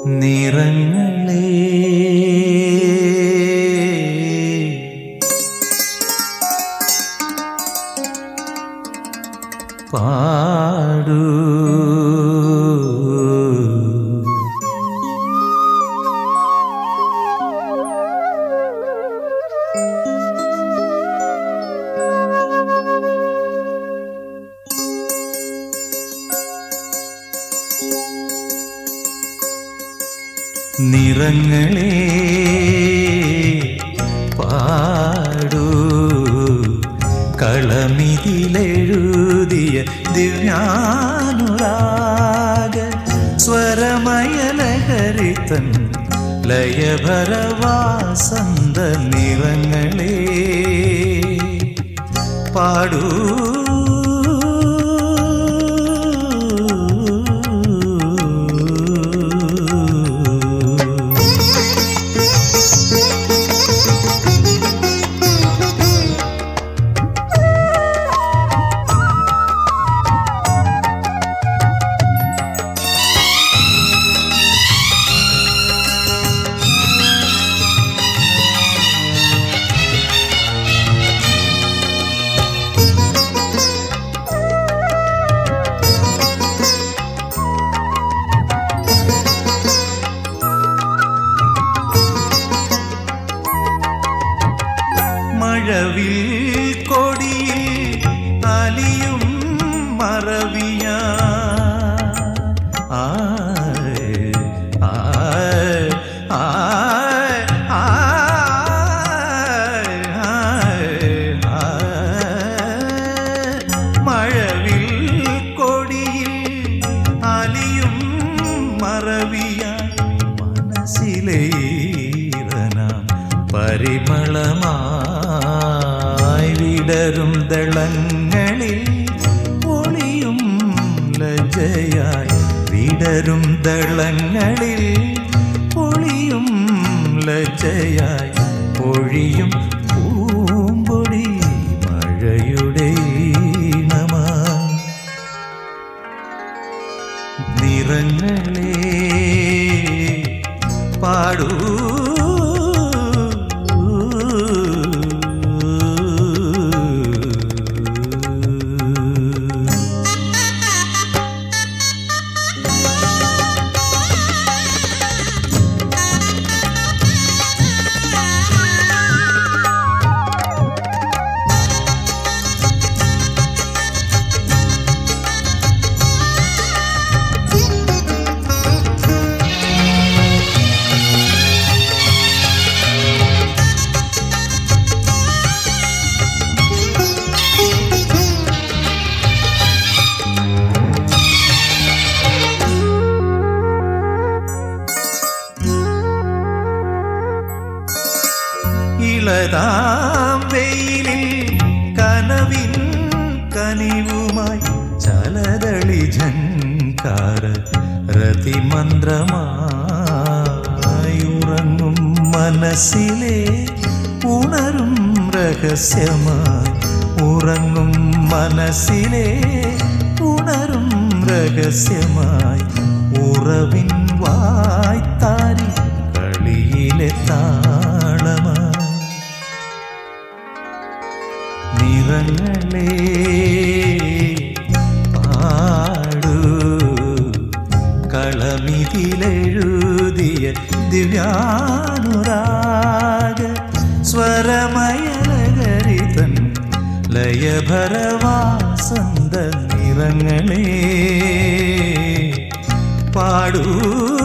നിറങ്ങളേ പാടൂ നിറങ്ങളേ പാടൂ കളമിതിലെഴുതിയ ദിവ്യാനുരാഗ സ്വരമയലഹരിതൻ ലയഭരവാസന്ത നിറങ്ങളേ പാടൂ മഴവിൽ കൊടിയിൽ അലിയും മറവിയ മഴവിൽ കൊടിയിൽ അലിയും മറവിയ മനസ്സിലെ പരിമളമായി വിടരും ദളങ്ങളിൽ ഒളിയും ലജ്ജയായി വിടരും ദളങ്ങളിൽ ഒളിയും ലജ്ജയായി പൊഴിയും പൂമ്പൊടി മഴയുടെ ഈണമായി നിറങ്ങളേ പാടൂ ഇളതാം വെയിലിൽ കനവിൻ കനിവുമായി ചലതളി ഝങ്കാര രതിമന്ത്രമായി ഉറങ്ങും മനസ്സിലെ ഉണരും രഹസ്യമായി ഉറങ്ങും മനസ്സിലെ ഉണരും രഹസ്യമായി ഉറവിൻ വായ്ത്താരി കളിയിലെ താളമായി നിറങ്ങളേ പാടൂ കളമിതിലെഴുതിയ ദിവ്യാനുരാഗ സ്വരമയലഹരിതൻ ലയഭരവാസന്ത നിറങ്ങളേ പാടൂ